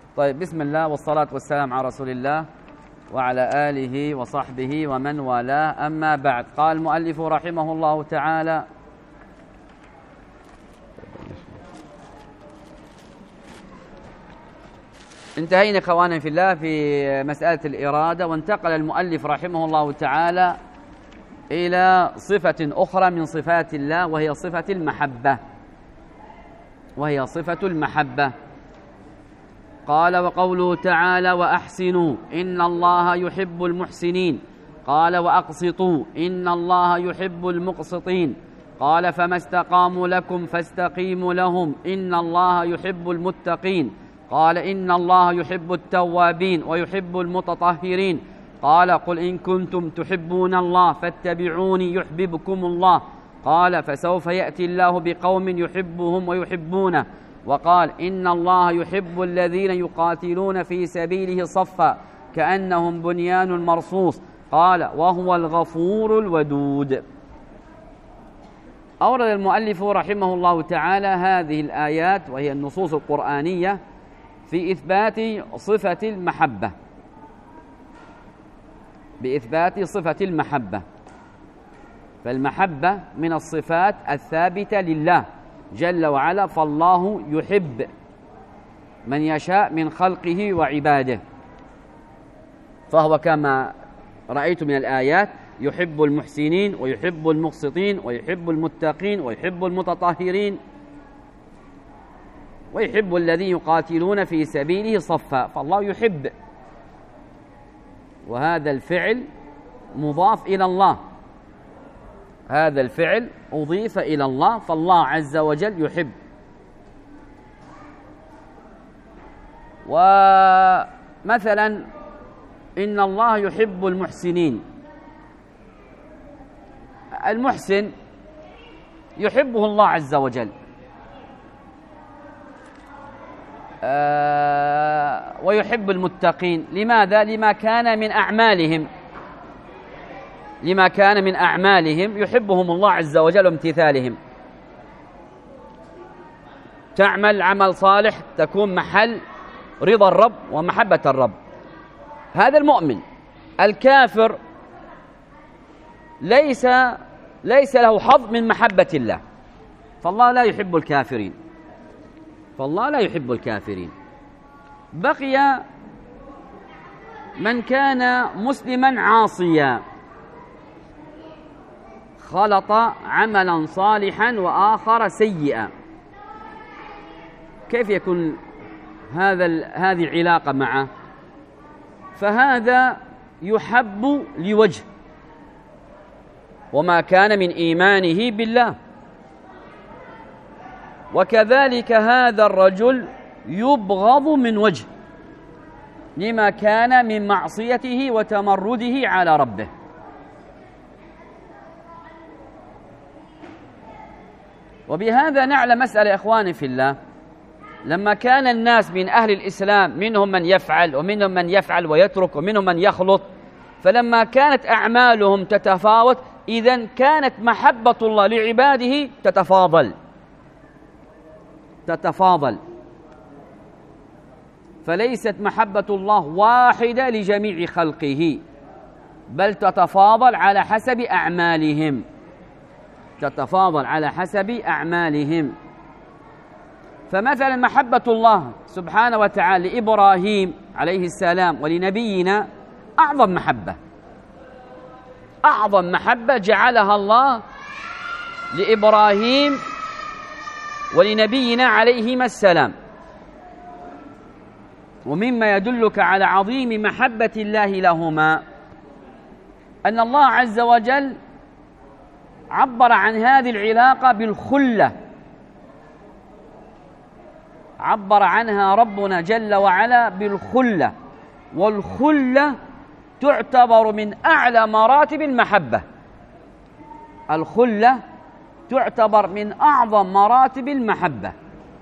طيب، بسم الله والصلاة والسلام على رسول الله وعلى آله وصحبه ومن والاه، أما بعد. قال المؤلف رحمه الله تعالى: انتهينا إخوانا في الله في مسألة الإرادة، وانتقل المؤلف رحمه الله تعالى إلى صفة أخرى من صفات الله، وهي صفة المحبة. قال: وقوله تعالى: وأحسنوا إن الله يحب المحسنين. قال: وأقسطوا إن الله يحب المقسطين. قال: فما استقاموا لكم فاستقيموا لهم إن الله يحب المتقين. قال: إن الله يحب التوابين ويحب المتطهرين. قال: قل إن كنتم تحبون الله فاتبعوني يحببكم الله. قال: فسوف يأتي الله بقوم يحبهم ويحبونه. وقال: إن الله يحب الذين يقاتلون في سبيله صفا كأنهم بنيان مرصوص. قال: وهو الغفور الودود. أورد المؤلف رحمه الله تعالى هذه الآيات، وهي النصوص القرآنية، في إثبات صفة المحبة، بإثبات صفة المحبة. فالمحبة من الصفات الثابتة لله جل وعلا، فالله يحب من يشاء من خلقه وعباده، فهو كما رأيت من الآيات يحب المحسنين ويحب المقسطين ويحب المتقين ويحب المتطهرين ويحب الذين يقاتلون في سبيله صفا، فالله يحب، وهذا الفعل مضاف إلى الله، هذا الفعل أضيف إلى الله، فالله عز وجل يحب. ومثلا إن الله يحب المحسنين، المحسن يحبه الله عز وجل، ويحب المتقين. لماذا؟ لما كان من أعمالهم يحبهم الله عز وجل وامتثالهم. تعمل عمل صالح تكون محل رضا الرب ومحبة الرب، هذا المؤمن. الكافر ليس له حظ من محبة الله، فالله لا يحب الكافرين. بقي من كان مسلما عاصيا، خلط عملا صالحا وآخر سيئا، كيف يكون هذه العلاقة معه؟ فهذا يحب لوجه، وما كان من إيمانه بالله، وكذلك هذا الرجل يبغض من وجه لما كان من معصيته وتمرده على ربه. وبهذا نعلم مسألة إخواني في الله، لما كان الناس من أهل الإسلام منهم من يفعل ومنهم من يفعل ويترك ومنهم من يخلط، فلما كانت أعمالهم تتفاوت، إذن كانت محبة الله لعباده تتفاضل، فليست محبة الله واحدة لجميع خلقه، بل تتفاضل على حسب أعمالهم. فمثلا محبة الله سبحانه وتعالى لإبراهيم عليه السلام ولنبينا أعظم محبة جعلها الله لإبراهيم ولنبينا عليهما السلام. ومما يدلك على عظيم محبة الله لهما أن الله عز وجل عبر عن هذه العلاقة بالخلة، عبر عنها ربنا جل وعلا بالخلة، والخلة تعتبر من أعلى مراتب المحبة، الخلة تعتبر من أعظم مراتب المحبة.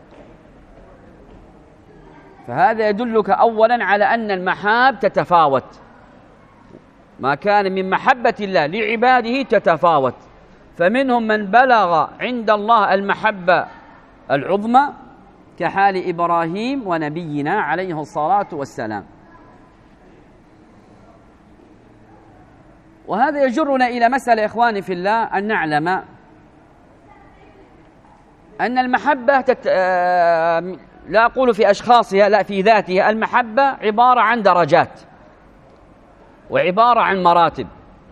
فهذا يدلك أولا على أن المحاب تتفاوت، ما كان من محبة الله لعباده تتفاوت، فمنهم من بلغ عند الله المحبة العظمى، كحال إبراهيم ونبينا عليه الصلاة والسلام. وهذا يجرنا إلى مسألة إخواني في الله، أن نعلم أن المحبة لا أقول في أشخاصها، لا، في ذاتها. المحبة عبارة عن درجات وعبارة عن مراتب.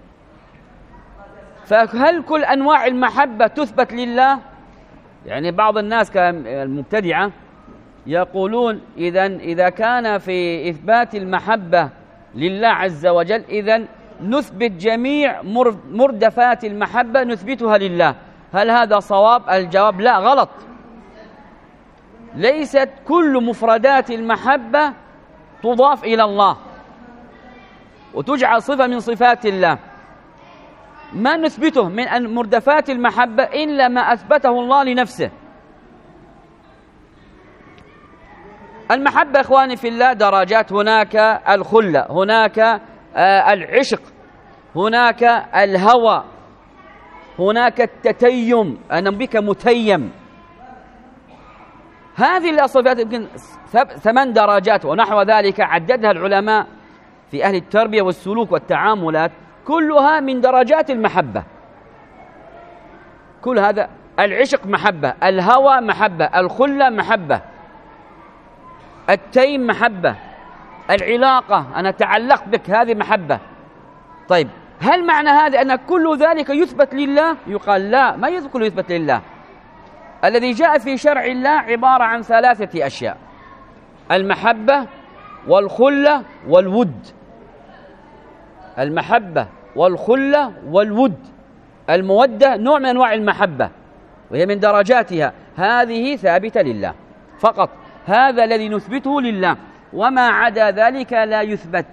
فهل كل أنواع المحبة تثبت لله؟ يعني بعض الناس كالمبتدعة يقولون إذا كان في إثبات المحبة لله عز وجل إذن نثبت جميع مردفات المحبة نثبتها لله. هل هذا صواب؟ الجواب لا، غلط. ليست كل مفردات المحبة تضاف إلى الله وتجعل صفة من صفات الله. ما نثبته من مردفات المحبة إلا ما أثبته الله لنفسه. المحبة إخواني في الله درجات، هناك الخلة، هناك العشق، هناك الهوى، هناك التتيم، أنا بك متيم. هذه الصفات يمكن 8 درجات ونحو ذلك عددها العلماء في أهل التربية والسلوك والتعاملات، كلها من درجات المحبة. كل هذا، العشق محبة، الهوى محبة، الخلة محبة، التيم محبة، العلاقة أنا تعلقت بك هذه محبة. طيب، هل معنى هذا أن كل ذلك يثبت لله؟ يقال لا، ما كله يثبت لله. الذي جاء في شرع الله عبارة عن 3 أشياء: المحبة والخلة والود. المحبة والخلة والود. المودة نوع من أنواع المحبة وهي من درجاتها، هذه ثابتة لله فقط. هذا الذي نثبته لله، وما عدا ذلك لا يثبت.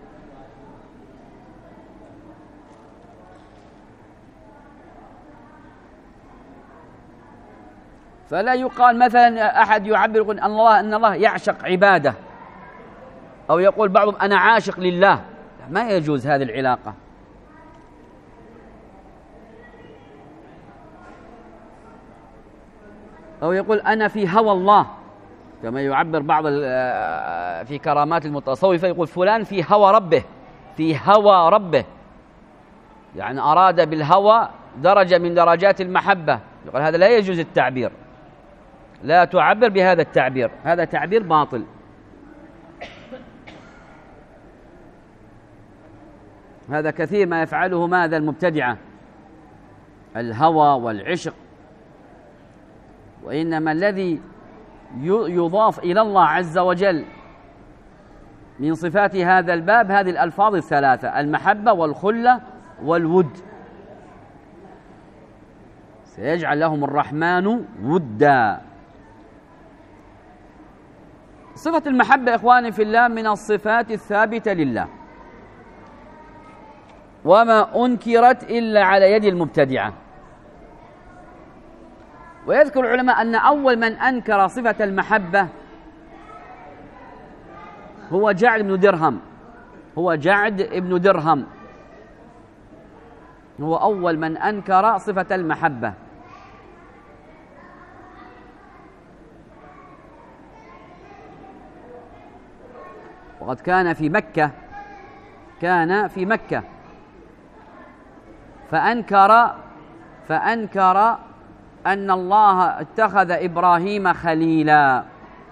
فلا يقال مثلا أحد يعبر يقول أن الله يعشق عباده، أو يقول بعضهم أنا عاشق لله. ما يجوز هذه العلاقة. أو يقول أنا في هوى الله، كما يعبر بعض في كرامات المتصوفة، يقول فلان في هوى ربه، في هوى ربه، يعني أراد بالهوى درجة من درجات المحبة. يقول هذا لا يجوز التعبير، لا تعبر بهذا التعبير، هذا تعبير باطل. هذا كثير ما يفعله ماذا المبتدعة، الهوى والعشق. وإنما الذي يضاف إلى الله عز وجل من صفات هذا الباب هذه الألفاظ الثلاثة: المحبة والخلة والود. سيجعل لهم الرحمن ودا. صفة المحبة إخواني في الله من الصفات الثابتة لله، وما أنكرت إلا على يد المبتدعة. ويذكر العلماء أن أول من أنكر صفة المحبة هو جعد بن درهم. هو جعد بن درهم هو أول من أنكر صفة المحبة. وقد كان في مكة فأنكر أن الله اتخذ إبراهيم خليلا.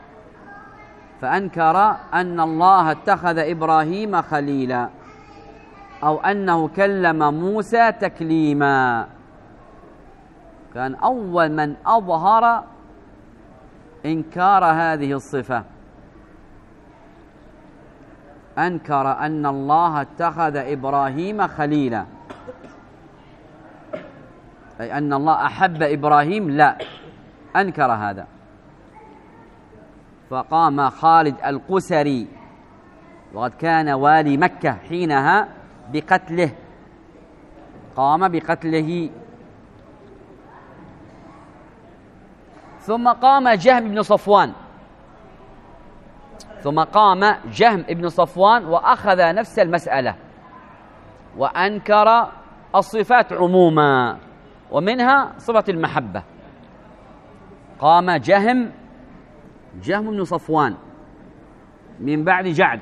فأنكر أن الله اتخذ إبراهيم خليلا، أو أنه كلم موسى تكليما. كان أول من أظهر إنكار هذه الصفة، أنكر أن الله اتخذ إبراهيم خليلا، أي أن الله أحب إبراهيم، لا، أنكر هذا. فقام خالد القسري، وقد كان والي مكة حينها، بقتله، قام بقتله. ثم قام جهم بن صفوان وأخذ نفس المسألة وأنكر الصفات عموما، ومنها صفة المحبة. قام جهم جهم بن صفوان من بعد جعد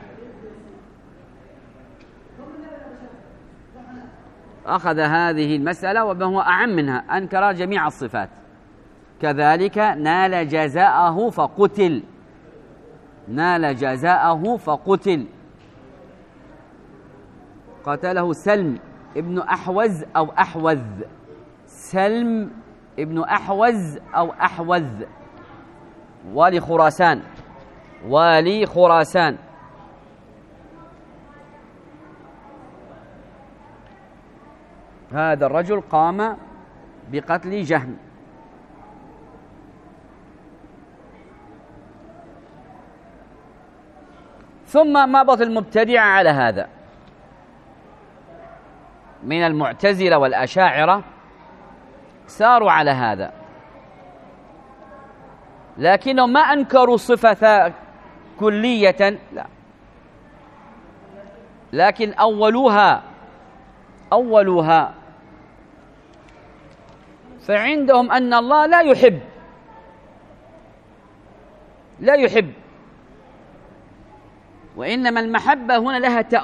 أخذ هذه المسألة وما هو أعم منها، أنكر جميع الصفات. كذلك نال جزاءه فقتل، نال جزاءه فقتل، قتله سلم ابن أحوز أو أحوذ، سلم ابن أحوز أو أحوذ، والي خراسان، والي خراسان. هذا الرجل قام بقتل جهم. ثم مضت المبتدعة على هذا من المعتزلة والأشاعرة، ساروا على هذا، لكنهم ما أنكروا صفة كلية، لا، لكن أولوها فعندهم أن الله لا يحب، وإنما المحبة هنا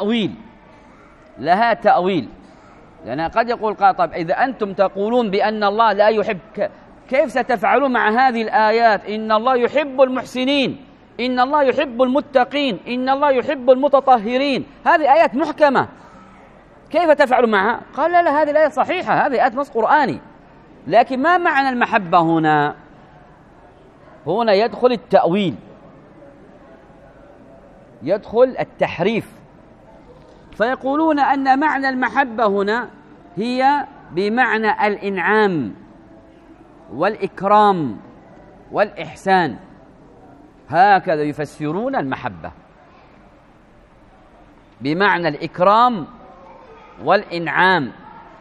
لها تأويل، لأن قد يقول قائل طيب إذا أنتم تقولون بأن الله لا يحب، كيف ستفعلون مع هذه الآيات؟ إن الله يحب المحسنين، إن الله يحب المتقين، إن الله يحب المتطهرين، هذه آيات محكمة، كيف تفعلون معها؟ قال لا هذه الآية صحيحة، هذه آيات نص قرآني، لكن ما معنى المحبة هنا؟ هنا يدخل التأويل، يدخل التحريف، فيقولون أن معنى المحبة هنا هي بمعنى الإنعام والإكرام والإحسان، هكذا يفسرون المحبة، بمعنى الإكرام والإنعام.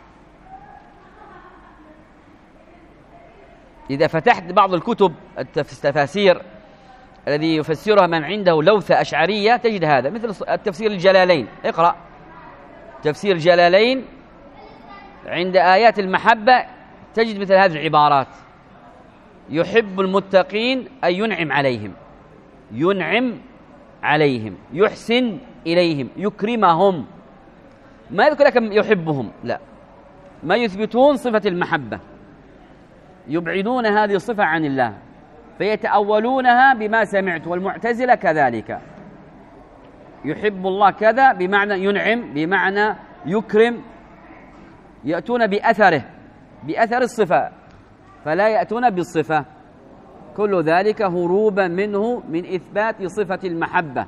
إذا فتحت بعض الكتب التفاسير الذي يفسرها من عنده لوثة أشعرية تجد هذا، مثل التفسير الجلالين، اقرأ تفسير الجلالين عند آيات المحبة تجد مثل هذه العبارات: يحب المتقين أي ينعم عليهم، يحسن إليهم، يكرمهم، ما يذكر لك يحبهم، لا، ما يثبتون صفة المحبة، يبعدون هذه الصفة عن الله، فيتأولونها بما سمعت. والمعتزلة كذلك، يحب الله كذا بمعنى ينعم، بمعنى يكرم، يأتون بأثر الصفة، فلا يأتون بالصفة، كل ذلك هروبا منه من إثبات صفة المحبة.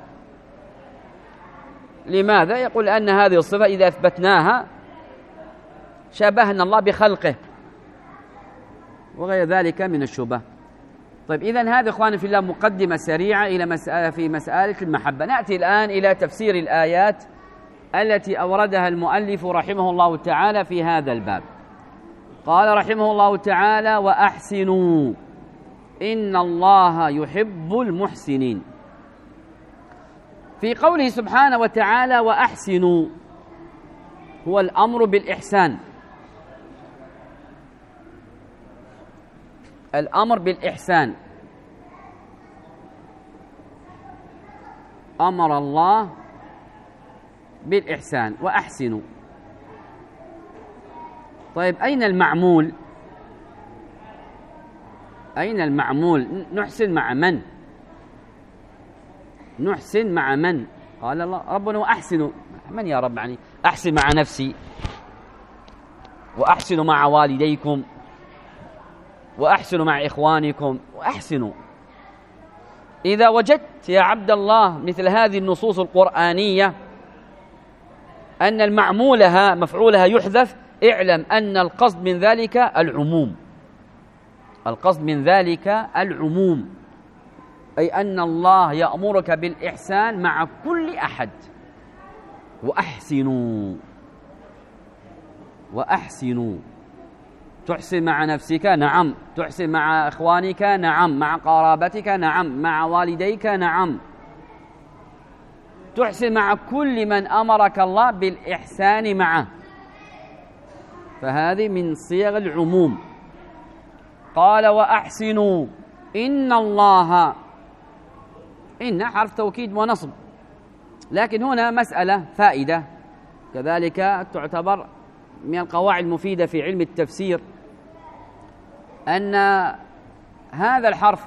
لماذا؟ يقول أن هذه الصفة إذا أثبتناها شابهنا الله بخلقه وغير ذلك من الشبه. طيب إذن هذا إخواني في الله مقدمة سريعة إلى مسألة المحبة. نأتي الآن إلى تفسير الآيات التي أوردها المؤلف رحمه الله تعالى في هذا الباب. قال رحمه الله تعالى: وأحسنوا إن الله يحب المحسنين. في قوله سبحانه وتعالى وأحسنوا هو الأمر بالإحسان، الأمر بالإحسان، أمر الله بالإحسان وأحسنوا. طيب أين المعمول؟ أين المعمول؟ نحسن مع من؟ نحسن مع من؟ قال الله ربنا وأحسنوا. من يا رب؟ يعني أحسن مع نفسي، وأحسنوا مع والديكم، وأحسنوا مع إخوانكم، وأحسنوا. إذا وجدت يا عبد الله مثل هذه النصوص القرآنية أن المعمولها مفعولها يحذف، اعلم أن القصد من ذلك العموم، القصد من ذلك العموم، أي أن الله يأمرك بالإحسان مع كل أحد. وأحسنوا، وأحسنوا، تحسن مع نفسك، نعم، تحسن مع إخوانك، نعم، مع قرابتك، نعم، مع والديك، نعم، تحسن مع كل من أمرك الله بالإحسان معه، فهذه من صيغ العموم. قال وأحسنوا إن الله إن حرف توكيد ونصب، لكن هنا مسألة فائدة كذلك تعتبر من القواعد المفيدة في علم التفسير، أن هذا الحرف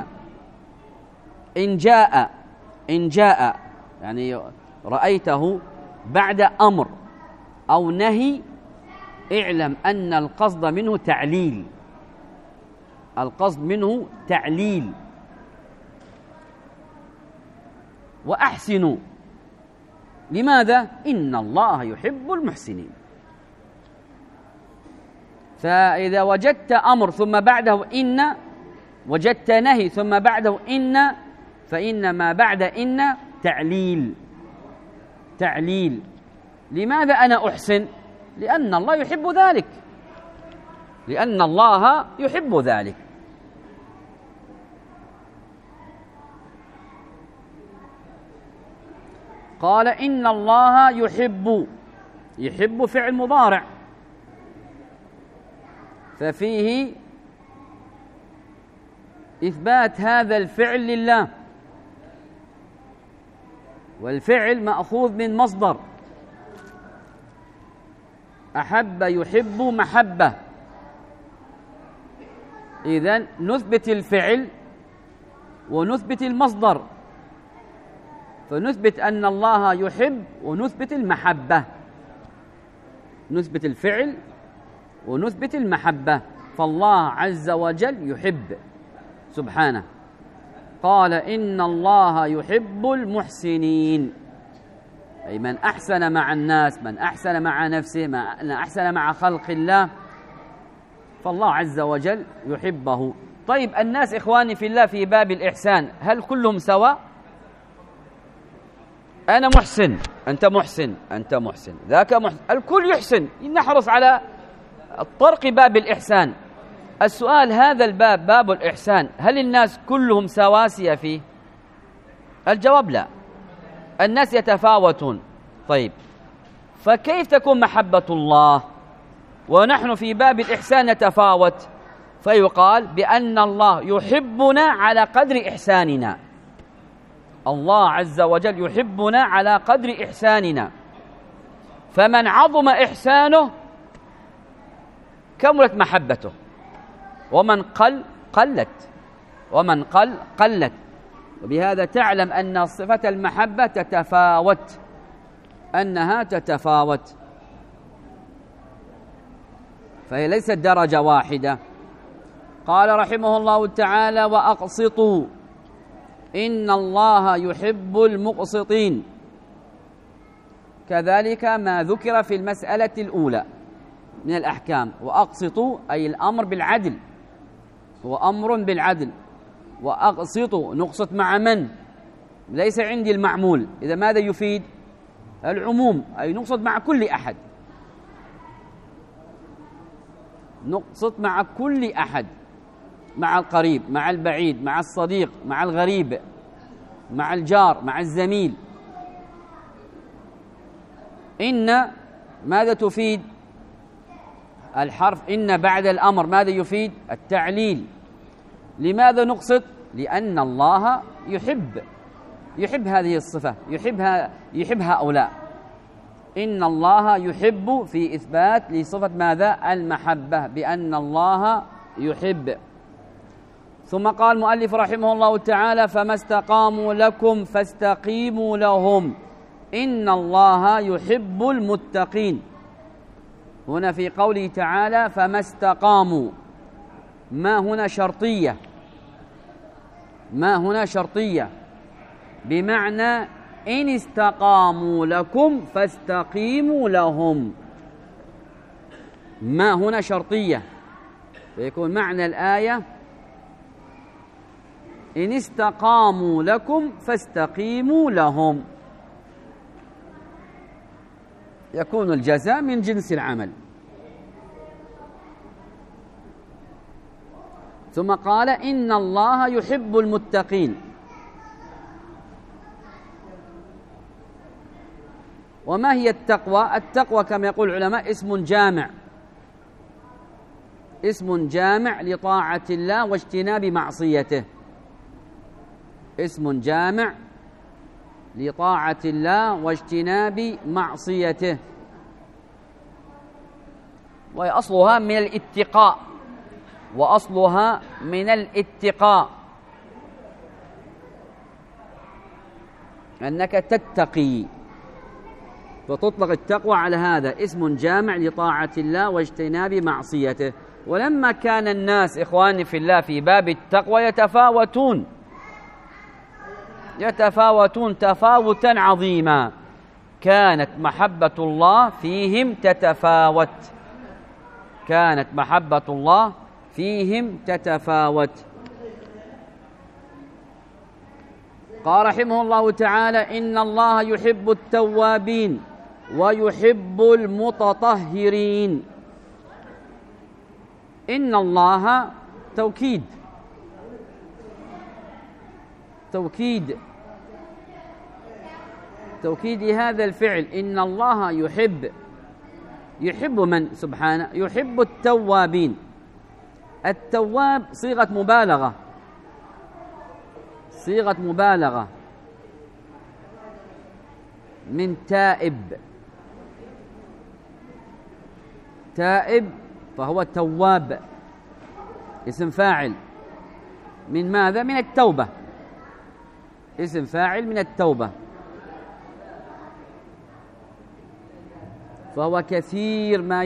إن جاء يعني رأيته بعد أمر أو نهي، اعلم أن القصد منه تعليل، القصد منه تعليل. وأحسنوا، لماذا؟ إن الله يحب المحسنين. فإذا وجدت أمر ثم بعده إن، وجدت نهي ثم بعده إن، فإن ما بعد إن تعليل. لماذا أنا أحسن؟ لأن الله يحب ذلك، لأن الله يحب ذلك. قال إن الله يحب فعل مضارع، ففيه إثبات هذا الفعل لله، والفعل مأخوذ من مصدر أحب يحب محبة. إذن نثبت الفعل ونثبت المصدر، فنثبت أن الله يحب ونثبت المحبة، نثبت الفعل ونثبت المحبة، فالله عز وجل يحب سبحانه. قال إن الله يحب المحسنين، أي من أحسن مع الناس، من أحسن مع نفسه، من أحسن مع خلق الله، فالله عز وجل يحبه. طيب الناس إخواني في الله في باب الإحسان هل كلهم سواء؟ أنا محسن، أنت محسن، أنت محسن، ذاك محسن، الكل يحسن، نحرص على طرق باب الإحسان. السؤال هذا الباب باب الإحسان هل الناس كلهم سواسية فيه؟ الجواب لا، الناس يتفاوتون. طيب فكيف تكون محبة الله ونحن في باب الإحسان نتفاوت؟ فيقال بأن الله يحبنا على قدر إحساننا، الله عز وجل يحبنا على قدر إحساننا، فمن عظم إحسانه كملت محبته، ومن قلت، ومن قلت. وبهذا تعلم أن صفة المحبة تتفاوت، أنها تتفاوت، فهي ليست درجة واحدة. قال رحمه الله تعالى وأقسطوا إن الله يحب المقسطين. كذلك ما ذكر في المسألة الأولى من الأحكام، وأقسطوا أي الأمر بالعدل، هو أمر بالعدل. وأقسطوا نقسط مع من؟ ليس عندي المعمول، إذا ماذا يفيد؟ العموم، أي نقسط مع كل أحد، نقسط مع كل أحد، مع القريب، مع البعيد، مع الصديق، مع الغريب، مع الجار، مع الزميل. إن ماذا تفيد؟ الحرف إن بعد الأمر ماذا يفيد؟ التعليل. لماذا نقسط؟ لأن الله يحب هذه الصفة، يحب هؤلاء. إن الله يحب في إثبات لصفة ماذا؟ المحبة، بأن الله يحب. ثم قال المؤلف رحمه الله تعالى فما استقاموا لكم فاستقيموا لهم إن الله يحب المتقين. هنا في قوله تعالى فما استقاموا، ما هنا شرطية، ما هنا شرطية، بمعنى إن استقاموا لكم فاستقيموا لهم، ما هنا شرطية، فيكون معنى الآية إن استقاموا لكم فاستقيموا لهم، يكون الجزاء من جنس العمل. ثم قال إن الله يحب المتقين. وما هي التقوى؟ التقوى كما يقول العلماء اسم جامع، اسم جامع لطاعة الله واجتناب معصيته. اسم جامع لطاعة الله واجتناب معصيته، وأصلها من الاتقاء، وأصلها من الاتقاء، أنك تتقي، فتطلق التقوى على هذا، اسم جامع لطاعة الله واجتناب معصيته. ولما كان الناس إخواني في الله في باب التقوى يتفاوتون تفاوتا عظيما، كانت محبة الله فيهم تتفاوت، كانت محبة الله فيهم تتفاوت. قال رحمه الله تعالى: إن الله يحب التوابين ويحب المتطهرين. إن الله توكيد هذا الفعل، إن الله يحب من سبحانه؟ يحب التوابين. التواب صيغة مبالغة من تائب، فهو تواب، اسم فاعل من ماذا؟ من التوبة، اسم فاعل من التوبة، فهو كثير ما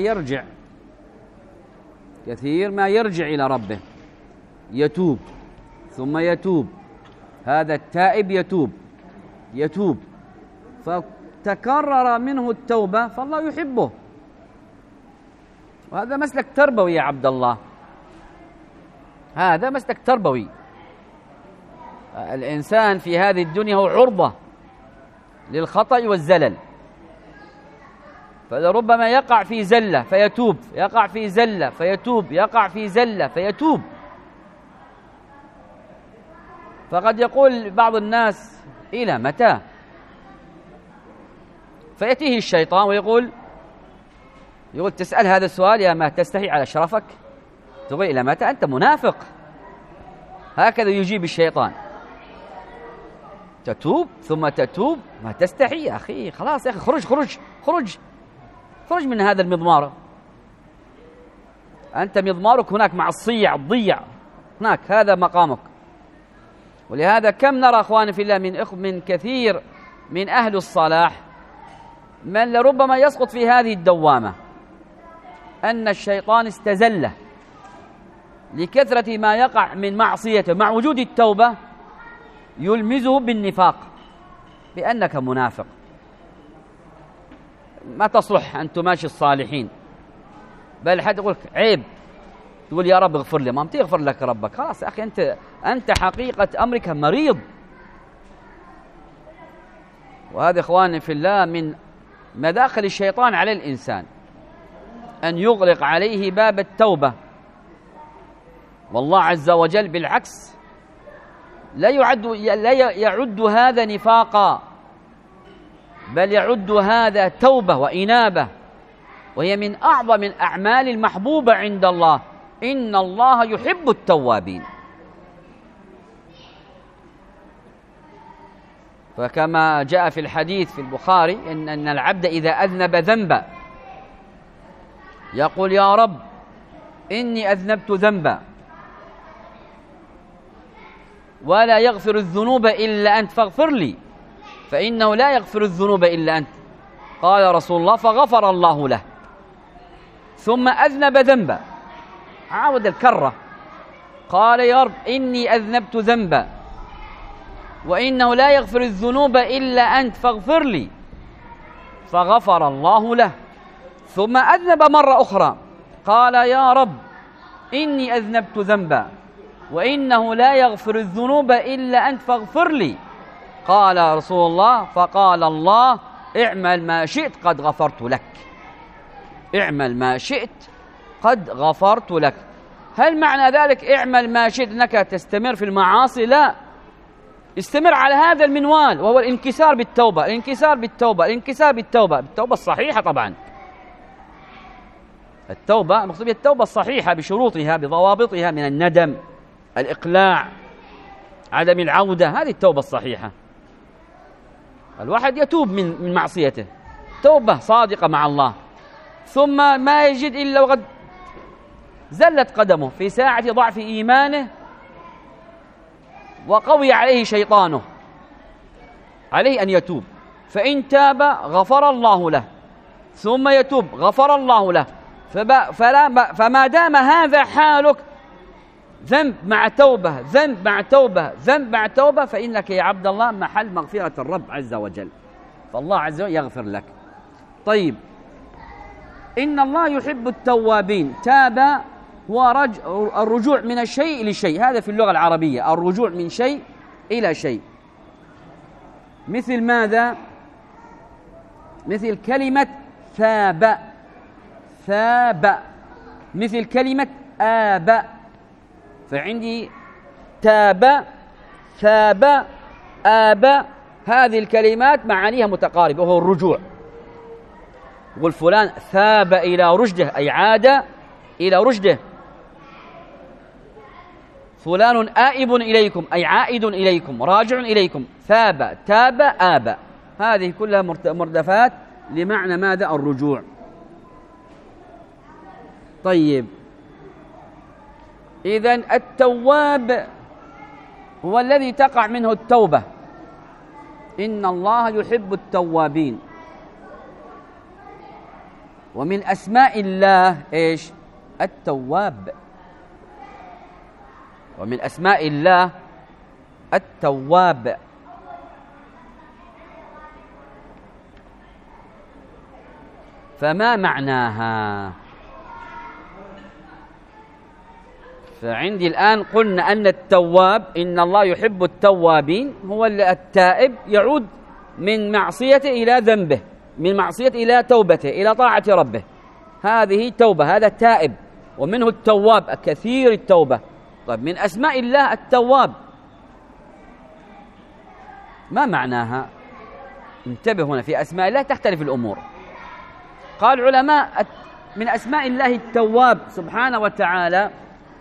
يرجع إلى ربه، يتوب ثم يتوب، هذا التائب يتوب فتكرر منه التوبة فالله يحبه. وهذا مسلك تربوي يا عبد الله، هذا مسلك تربوي. الإنسان في هذه الدنيا هو عرضة للخطأ والزلل، فلربما يقع في زلة فيتوب، يقع في زلة فيتوب، يقع في زلة فيتوب. فقد يقول بعض الناس: إلى متى؟ فيأتيه الشيطان ويقول تسأل هذا السؤال يا ما تستحي على شرفك؟ تقول إلى متى؟ أنت منافق. هكذا يجيب الشيطان، تتوب ثم تتوب، ما تستحي يا أخي، خلاص يا أخي، خرج من هذا المضمار، أنت مضمارك هناك مع الضيع هناك، هذا مقامك. ولهذا كم نرى أخواني في الله من كثير من أهل الصلاح من لربما يسقط في هذه الدوامة، أن الشيطان استزله لكثرة ما يقع من معصيته، مع وجود التوبة يلمزه بالنفاق، بأنك منافق، ما تصلح أن تماشي الصالحين، بل حد يقول عيب، تقول يا رب اغفر لي، ما تغفر لك ربك، خلاص يا أخي أنت حقيقة أمرك مريض. وهذا إخواني في الله من مداخل الشيطان على الإنسان، أن يغلق عليه باب التوبة. والله عز وجل بالعكس لا يعد هذا نفاقا، بل يعد هذا توبة وإنابة، وهي من أعظم الأعمال المحبوبة عند الله. إن الله يحب التوابين. فكما جاء في الحديث في البخاري أن العبد إذا أذنب ذنبا يقول: يا رب إني أذنبت ذنبا ولا يغفر الذنوب إلا أنت فاغفر لي فإنه لا يغفر الذنوب إلا أنت. قال رسول الله: فغفر الله له. ثم أذنب ذنبا، عاود الكرة، قال: يا رب إني أذنبت ذنبا وإنه لا يغفر الذنوب إلا أنت فاغفر لي فغفر الله له. ثم أذنب مرة أخرى، قال: يا رب إني أذنبت ذنبا وإنه لا يغفر الذنوب إلا أنت فاغفر لي. قال رسول الله: فقال الله: اعمل ما شئت قد غفرت لك، اعمل ما شئت قد غفرت لك. هل معنى ذلك اعمل ما شئت أنك تستمر في المعاصي؟ لا، استمر على هذا المنوال، وهو الانكسار بالتوبة، الانكسار بالتوبة، الانكسار بالتوبة الصحيحة. طبعا التوبة مقصود التوبة الصحيحة بشروطها بضوابطها من الندم، الإقلاع، عدم العودة، هذه التوبة الصحيحة. الواحد يتوب من معصيته توبة صادقة مع الله، ثم ما يجد إلا وقد زلت قدمه في ساعة ضعف إيمانه وقوي عليه شيطانه، عليه أن يتوب، فإن تاب غفر الله له، ثم يتوب غفر الله له. فما دام هذا حالك، ذنب مع توبة، ذنب مع توبة، ذنب مع توبة، فإنك يا عبد الله محل مغفرة الرب عز وجل، فالله عز وجل يغفر لك. طيب، إن الله يحب التوابين. تاب هو الرجوع من الشيء لشيء، هذا في اللغة العربية، الرجوع من شيء إلى شيء. مثل ماذا؟ مثل كلمة ثاب، ثاب، مثل كلمة آب. فعندي تاب، ثاب، آب، هذه الكلمات معانيها متقاربة، وهو الرجوع. يقول فلان ثاب إلى رشده، أي عاد إلى رشده. فلان آئب إليكم، أي عائد إليكم، راجع إليكم. ثاب، تاب، آب، هذه كلها مردفات لمعنى ماذا؟ الرجوع. طيب، إذن التواب هو الذي تقع منه التوبة. إن الله يحب التوابين. ومن أسماء الله إيش؟ التواب. ومن أسماء الله التواب. فما معناها؟ فعندي الآن قلنا أن التواب، إن الله يحب التوابين، هو التائب يعود من معصيته إلى ذنبه، من معصيته إلى توبته، إلى طاعة ربه، هذه توبة، هذا التائب. ومنه التواب، كثير التوبة. طيب، من أسماء الله التواب، ما معناها؟ انتبه، هنا في أسماء الله تختلف الأمور. قال العلماء من أسماء الله التواب سبحانه وتعالى،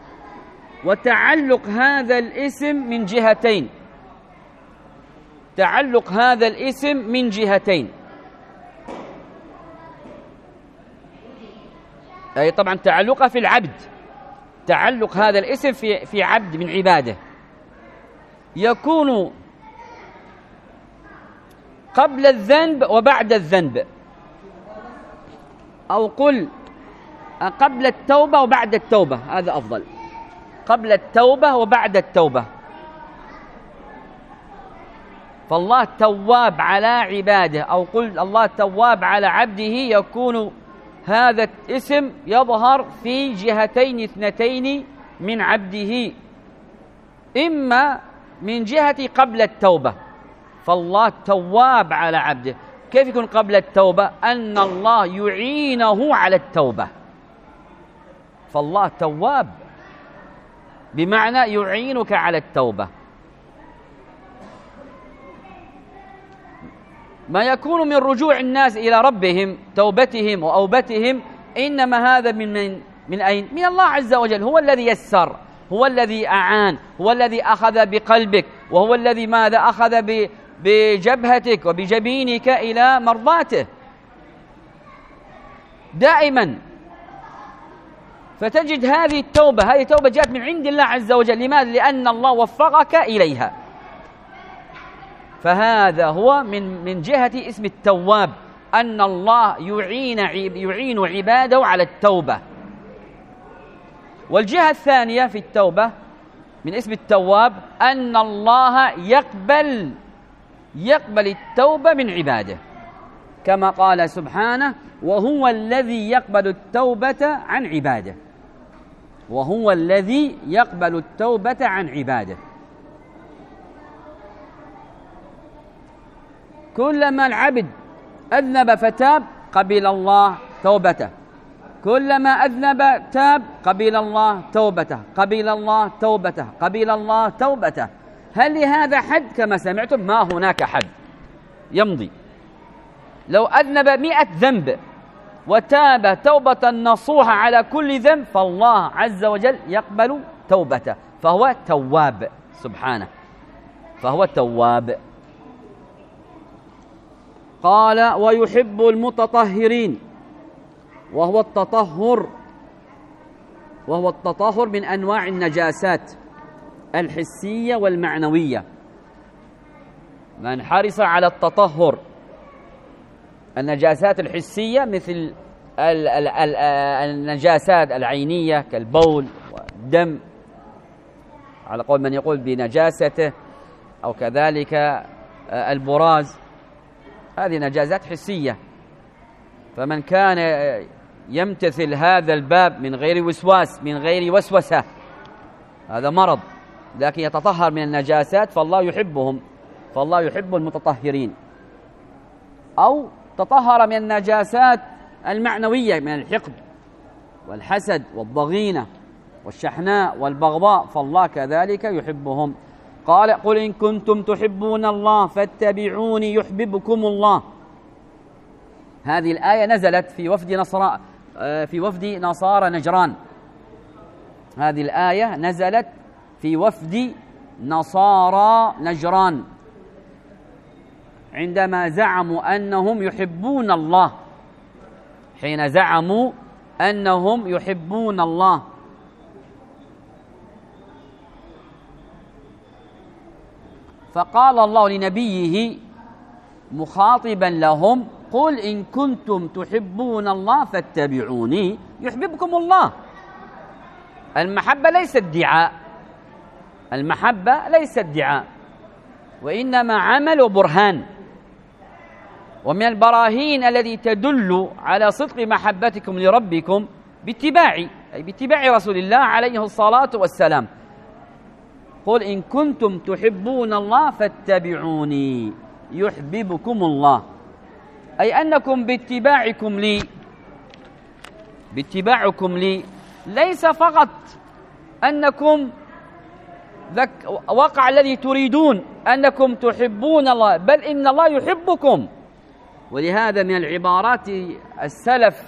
وتعلق هذا الاسم من جهتين، تعلق هذا الاسم من جهتين، أي طبعا تعلقه في العبد، تعلق هذا الاسم في عبد من عباده، يكون قبل الذنب وبعد الذنب، أو قل قبل التوبة وبعد التوبة، هذا أفضل، قبل التوبة وبعد التوبة. فالله تواب على عباده، أو قل الله تواب على عبده، يكون هذا الاسم يظهر في جهتين اثنتين من عبده، إما من جهة قبل التوبة، فالله تواب على عبده. كيف يكون قبل التوبة؟ أن الله يعينه على التوبة، فالله تواب بمعنى يعينك على التوبة. ما يكون من رجوع الناس إلى ربهم، توبتهم وأوبتهم، إنما هذا من أين؟ من الله عز وجل، هو الذي يسر، هو الذي أعان، هو الذي أخذ بقلبك، وهو الذي ماذا؟ أخذ بجبهتك وبجبينك إلى مرضاته دائما. فتجد هذه التوبة، هذه توبة جاءت من عند الله عز وجل. لماذا؟ لأن الله وفقك إليها. فهذا هو من جهة اسم التواب، أن الله يعين عباده على التوبة. والجهة الثانية في التوبة من اسم التواب، أن الله يقبل التوبة من عباده، كما قال سبحانه: وهو الذي يقبل التوبة عن عباده، وهو الذي يقبل التوبة عن عباده. كلما العبد أذنب فتاب قبل الله توبته، كلما أذنب تاب قبل الله توبته، قبل الله توبته، قبل الله توبته. هل لهذا حد؟ كما سمعتم ما هناك حد يمضي. لو أذنب 100 ذنب وتاب توبة نصوحة على كل ذنب، فالله عز وجل يقبل توبته، فهو تواب سبحانه. فهو التواب. قال ويحب المتطهرين، وهو التطهر من أنواع النجاسات الحسية والمعنوية. من حرص على التطهر النجاسات الحسية مثل النجاسات العينية كالبول والدم على قول من يقول بنجاسته، أو كذلك البراز، هذه نجاسات حسية. فمن كان يمتثل هذا الباب من غير وسواس، من غير وسوسة، هذا مرض، لكن يتطهر من النجاسات فالله يحبهم، فالله يحب المتطهرين. أو تطهر من النجاسات المعنوية من الحقد والحسد والضغينة والشحناء والبغضاء، فالله كذلك يحبهم. قال قل إن كنتم تحبون الله فاتبعوني يحببكم الله. هذه الآية نزلت في وفد نصارى نجران. هذه الآية نزلت في وفد نصارى نجران عندما زعموا أنهم يحبون الله، حين زعموا أنهم يحبون الله. فقال الله لنبيه مخاطبا لهم قل إن كنتم تحبون الله فاتبعوني يحببكم الله. المحبة ليست ادعاء، المحبة ليست ادعاء، وإنما عمل وبرهان. ومن البراهين التي تدل على صدق محبتكم لربكم باتباعي، أي باتباع رسول الله عليه الصلاة والسلام. قل إن كنتم تحبون الله فاتبعوني يحببكم الله، أي أنكم باتباعكم لي ليس فقط أنكم وقع الذي تريدون أنكم تحبون الله، بل إن الله يحبكم. ولهذا من العبارات السلف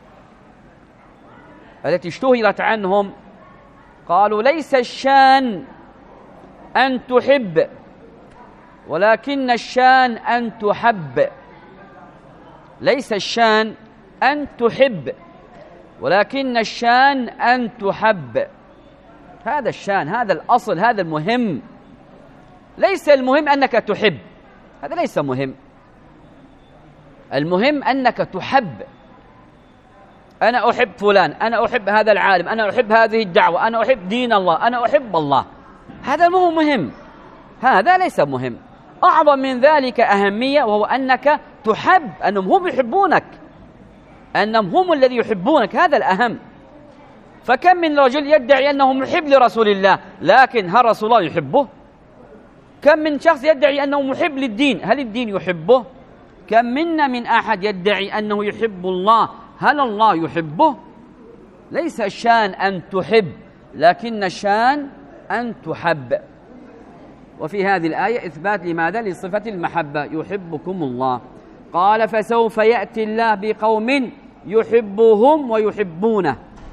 التي اشتهرت عنهم قالوا ليس الشان أن تحب ولكن الشان أن تحب. ليس الشان أن تحب ولكن الشان أن تحب. هذا الشان، هذا الأصل، هذا المهم. ليس المهم أنك تحب، هذا ليس مهم. المهم أنك تحب. أنا أحب فلان، أنا أحب هذا العالم، أنا أحب هذه الدعوة، أنا أحب دين الله، أنا أحب الله. هذا مو مهم، هذا ليس مهم. أعظم من ذلك أهمية، وهو أنك تحب، أنهم هم يحبونك، أنهم هم الذي يحبونك، هذا الأهم. فكم من رجل يدعي أنه محب لرسول الله، لكن هل رسول الله يحبه؟ كم من شخص يدعي أنه محب للدين، هل الدين يحبه؟ كم منا من أحد يدعي أنه يحب الله، هل الله يحبه؟ ليس الشان أن تحب، لكن الشان أن تحب. وفي هذه الآية إثبات لماذا؟ لصفة المحبة، يحبكم الله. قال فسوف يأتي الله بقوم يحبهم ويحبونه.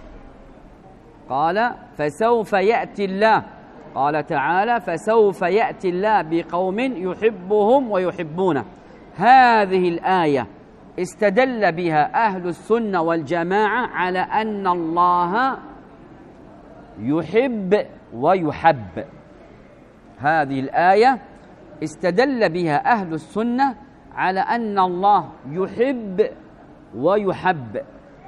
قال فسوف يأتي الله، قال تعالى فسوف يأتي الله بقوم يحبهم ويحبونه. هذه الآية استدل بها أهل السنة والجماعة على أن الله يحب ويحب. هذه الآية استدل بها أهل السنة على أن الله يحب ويحب.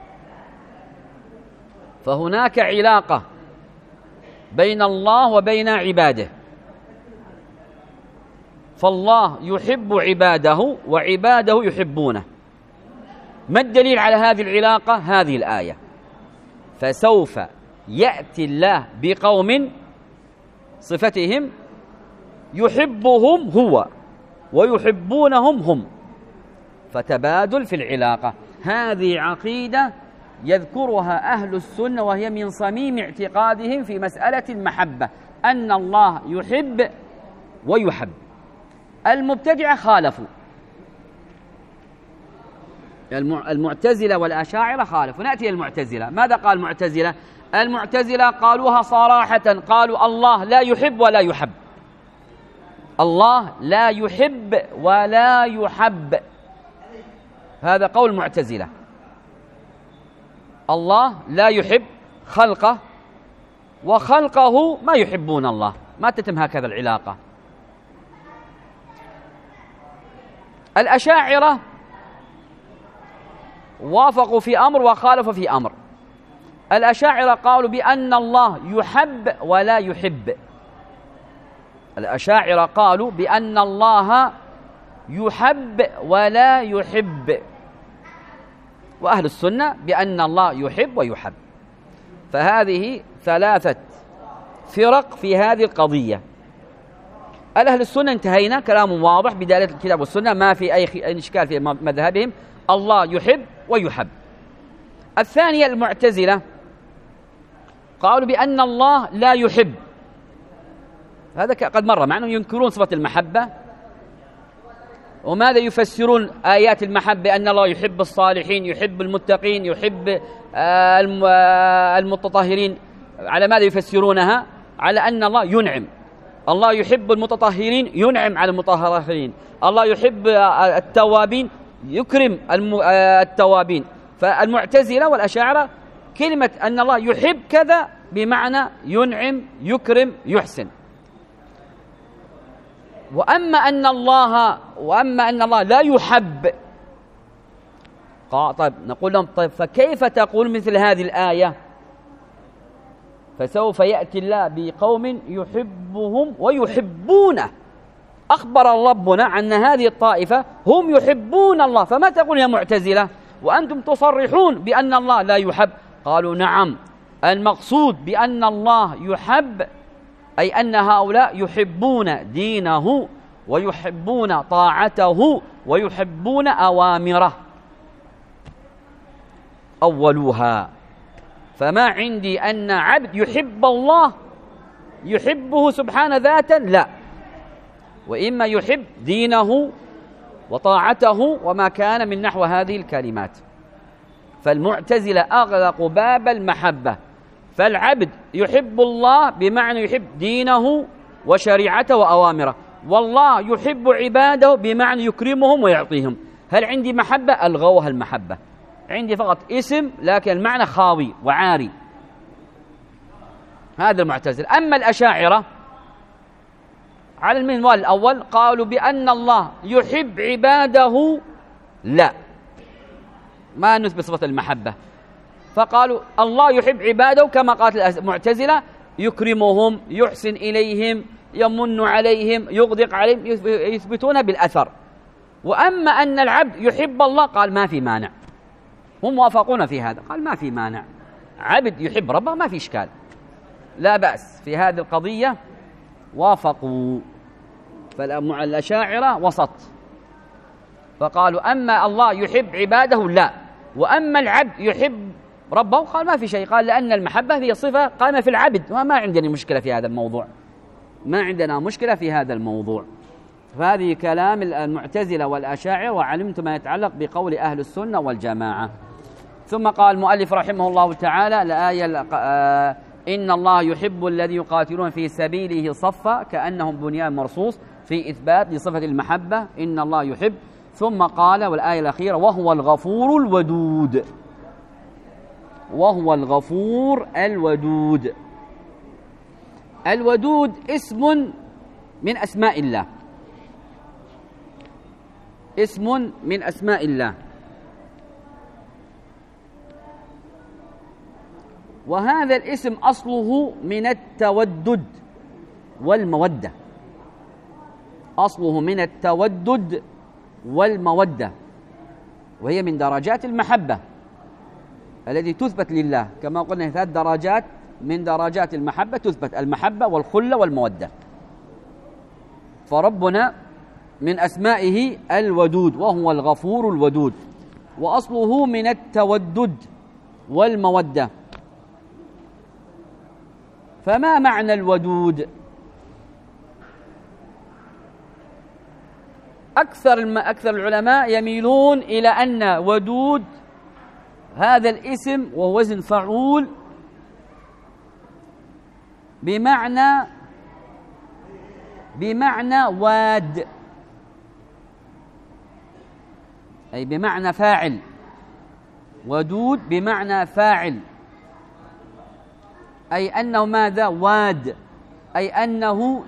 فهناك علاقة بين الله وبين عباده، فالله يحب عباده وعباده يحبونه. ما الدليل على هذه العلاقة؟ هذه الآية فسوف يأتي الله بقوم صفتهم يحبهم هو ويحبونهم هم، فتبادل في العلاقة. هذه عقيدة يذكرها أهل السنة، وهي من صميم اعتقادهم في مسألة المحبة، أن الله يحب ويحب. المبتدعة خالفوا، المعتزلة والأشاعرة خالفوا. نأتي المعتزلة، ماذا قال المعتزلة؟ المعتزلة قالوها صراحة، قالوا الله لا يحب ولا يحب. الله لا يحب ولا يحب، هذا قول المعتزلة. الله لا يحب خلقه، وخلقه ما يحبون الله، ما تتم هكذا العلاقة. الأشاعرة وافقوا في أمر وخالفوا في أمر. الأشاعرة قالوا بأن الله يحب ولا يحب. الأشاعرة قالوا بأن الله يحب ولا يحب، وأهل السنة بأن الله يحب ويحب. فهذه ثلاثة فرق في هذه القضية. الأهل السنة انتهينا، كلام واضح بدلالة الكتاب والسنة، ما في أي إشكال في مذهبهم، الله يحب ويحب. الثانية المعتزلة قالوا بأن الله لا يحب، هذا قد مر معنا، ينكرون صفة المحبة. وماذا يفسرون آيات المحبة؟ أن الله يحب الصالحين، يحب المتقين، يحب المتطهرين. على ماذا يفسرونها؟ على أن الله ينعم، الله يحب المتطهرين، ينعم على المطهرين. الله يحب التوابين، يكرم التوابين. فالمعتزلة والأشاعرة كلمة أن الله يحب كذا بمعنى ينعم، يكرم، يحسن. وأما أن الله لا يحب، طيب نقول لهم طيب فكيف تقول مثل هذه الآية؟ فسوف يأتي الله بقوم يحبهم ويحبونه. أخبر ربنا عن هذه الطائفة هم يحبون الله، فما تقول يا معتزلة وأنتم تصرحون بأن الله لا يحب؟ قالوا نعم، المقصود بأن الله يحب أي أن هؤلاء يحبون دينه ويحبون طاعته ويحبون أوامره. أولوها، فما عندي أن عبد يحب الله يحبه سبحانه ذاتا، لا، وإما يحب دينه وطاعته وما كان من نحو هذه الكلمات. فالمعتزلة أغلقوا باب المحبة، فالعبد يحب الله بمعنى يحب دينه وشريعته وأوامره، والله يحب عباده بمعنى يكرمهم ويعطيهم. هل عندي محبة؟ ألغوها المحبة، عندي فقط اسم لكن المعنى خاوي وعاري. هذا المعتزل. أما الأشاعرة على المنوال الأول قالوا بأن الله يحب عباده، لا، ما نثبت صفة المحبة، فقالوا الله يحب عباده كما قالت المعتزلة، يكرمهم، يحسن إليهم، يمن عليهم، يغدق عليهم، يثبتون بالأثر. وأما أن العبد يحب الله قال ما في مانع، هم موافقون في هذا، قال ما في مانع، عبد يحب ربه ما في إشكال، لا بأس في هذه القضية، وافقوا. فالأشاعرة وسط، فقالوا أما الله يحب عباده لا، وأما العبد يحب ربه قال ما في شيء، قال لأن المحبة هي صفة قائمة في العبد، وما عندنا مشكلة في هذا الموضوع، ما عندنا مشكلة في هذا الموضوع. فهذه كلام المعتزلة والأشاعرة، وعلمت ما يتعلق بقول أهل السنة والجماعة. ثم قال المؤلف رحمه الله تعالى الآية إن الله يحب الذي يقاتلون في سبيله صفا كأنهم بنيان مرصوص، في إثبات لصفة المحبة إن الله يحب. ثم قال والآية الأخيرة وهو الغفور الودود، وهو الغفور الودود. الودود اسم من أسماء الله، اسم من أسماء الله، وهذا الاسم أصله من التودد والمودة، أصله من التودد والمودة، وهي من درجات المحبة التي تثبت لله، كما قلنا 3 درجات من درجات المحبة تثبت، المحبة والخلة والمودة. فربنا من أسمائه الودود، وهو الغفور الودود، وأصله من التودد والمودة. فما معنى الودود؟ أكثر العلماء يميلون إلى أن ودود هذا الاسم وهو وزن فعول بمعنى بمعنى واد، أي بمعنى فاعل. ودود بمعنى فاعل، أي أنه ماذا؟ واد، أي أنه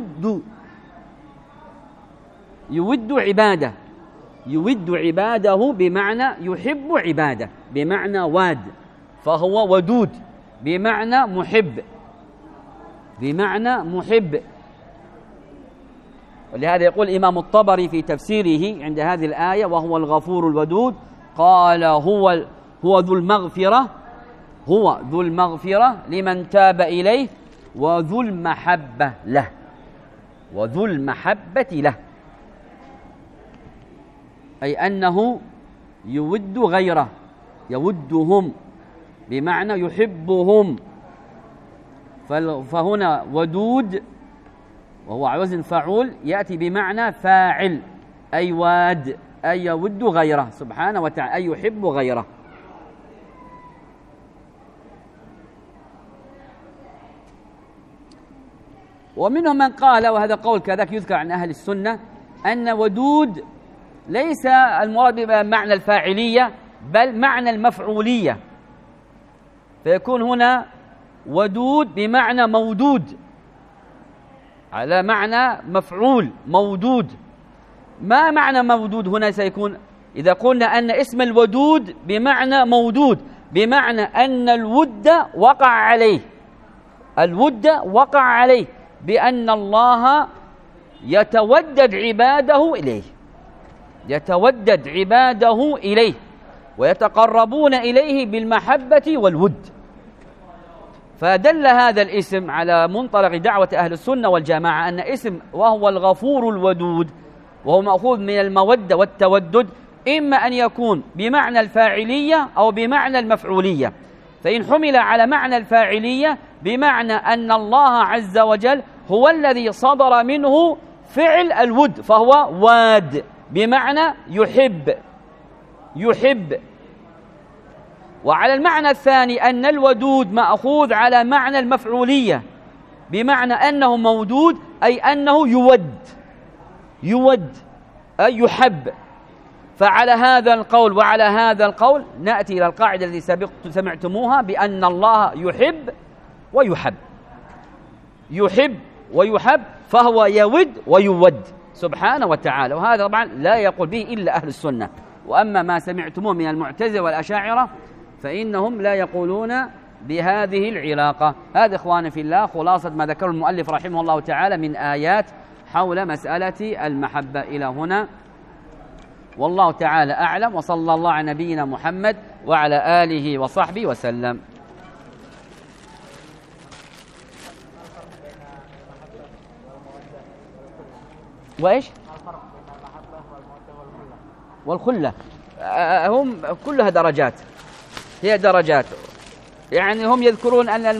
يود عباده، يود عباده بمعنى يحب عباده، بمعنى واد، فهو ودود بمعنى محب، بمعنى محب. ولهذا يقول الإمام الطبري في تفسيره عند هذه الآية: وهو الغفور الودود، قال هو ذو المغفرة، هو ذو المغفرة لمن تاب إليه، وذو المحبة له، وذو المحبة له، أي أنه يود غيره، يودهم بمعنى يحبهم. فهنا ودود وهو على وزن فعول يأتي بمعنى فاعل، أي واد، أي يود غيره سبحانه وتعالى، أي يحب غيره. ومنهم من قال، وهذا قول كذلك يذكر عن أهل السنة، أن ودود ليس المراد بمعنى الفاعلية بل معنى المفعولية، فيكون هنا ودود بمعنى مودود، على معنى مفعول مودود. ما معنى مودود هنا سيكون؟ إذا قلنا أن اسم الودود بمعنى مودود، بمعنى أن الود وقع عليه، الود وقع عليه، بأن الله يتودد عباده إليه، يتودد عباده إليه ويتقربون إليه بالمحبة والود. فدل هذا الاسم على منطلق دعوة أهل السنة والجماعة أن اسم وهو الغفور الودود، وهو مأخوذ من المودة والتودد، إما أن يكون بمعنى الفاعلية أو بمعنى المفعولية. فإن حمل على معنى الفاعلية بمعنى أن الله عز وجل هو الذي صدر منه فعل الود، فهو واد بمعنى يحب. وعلى المعنى الثاني أن الودود مأخوذ على معنى المفعولية، بمعنى أنه مودود، أي أنه يود أي يحب. فعلى هذا القول وعلى هذا القول نأتي إلى القاعدة التي سمعتموها بأن الله يحب ويحب، يحب ويحب، فهو يود ويود سبحانه وتعالى. وهذا طبعا لا يقول به إلا أهل السنة. وأما ما سمعتموه من المعتزلة والأشاعرة فإنهم لا يقولون بهذه العلاقة. هذا إخواني في الله خلاصة ما ذكره المؤلف رحمه الله تعالى من آيات حول مسألة المحبة إلى هنا، والله تعالى أعلم، وصلى الله على نبينا محمد وعلى آله وصحبه وسلم. وإيش؟ والخلة هم كلها درجات، هي درجات. يعني هم يذكرون أن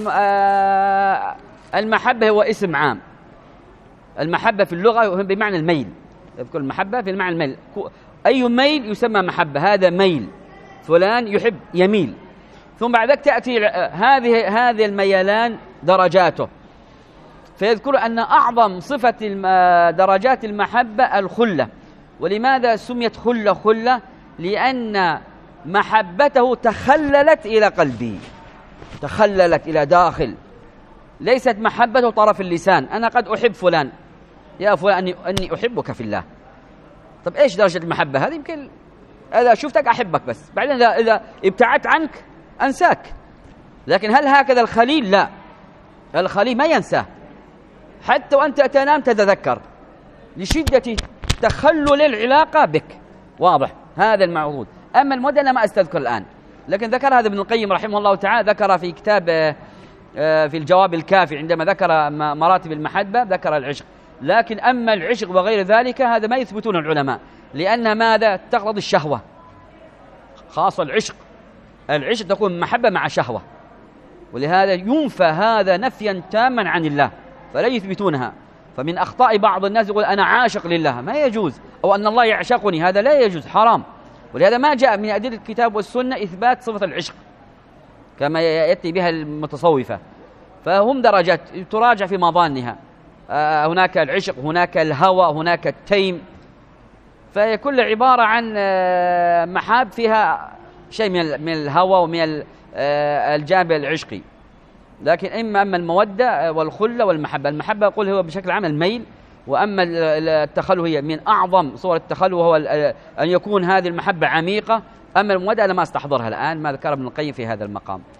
المحبة هو اسم عام. المحبة في اللغة بمعنى الميل، يذكر المحبة في المعنى الميل، أي ميل يسمى محبة، هذا ميل، فلان يحب يميل. ثم بعد ذلك تأتي هذه الميلان درجاته، فيذكر أن أعظم صفة درجات المحبة الخلة. ولماذا سميت خلة؟ لأن محبته تخللت إلى قلبي، تخللت إلى داخل، ليست محبته طرف اللسان. أنا قد أحب فلان، يا فلان أني أحبك في الله. طب إيش درجة المحبة هذه؟ يمكن إذا شفتك أحبك بس، بعدين إذا ابتعدت عنك أنساك. لكن هل هكذا الخليل؟ لا، الخليل ما ينساه، حتى وأنت تنام تتذكر لشدة تخلل العلاقة بك. واضح هذا المعروض. أما المودة أنا ما أستذكر الآن، لكن ذكر هذا ابن القيم رحمه الله تعالى، ذكر في كتاب في الجواب الكافي عندما ذكر مراتب المحبة ذكر العشق. لكن أما العشق وغير ذلك هذا ما يثبتون العلماء، لأن ماذا؟ تقتضي الشهوة، خاصة العشق تكون محبة مع شهوة، ولهذا ينفى هذا نفيا تاما عن الله، فلا يثبتونها. فمن أخطاء بعض الناس يقول أنا عاشق لله، ما يجوز، أو أن الله يعشقني، هذا لا يجوز، حرام. ولهذا ما جاء من أدلة الكتاب والسنة إثبات صفة العشق كما يأتي بها المتصوفة. فهم درجات تراجع في مظانها، هناك العشق، هناك الهوى، هناك التيم. فهي كل عبارة عن محاب فيها شيء من الهوى ومن الجانب العشقي. لكن أما المودة والخلة والمحبة. المحبة أقول هو بشكل عام الميل، وأما التخلو هي من أعظم صور التخلو، وهو أن يكون هذه المحبة عميقة. أما المودة أنا ما أستحضرها الآن، ما ذكر ابن القيم في هذا المقام.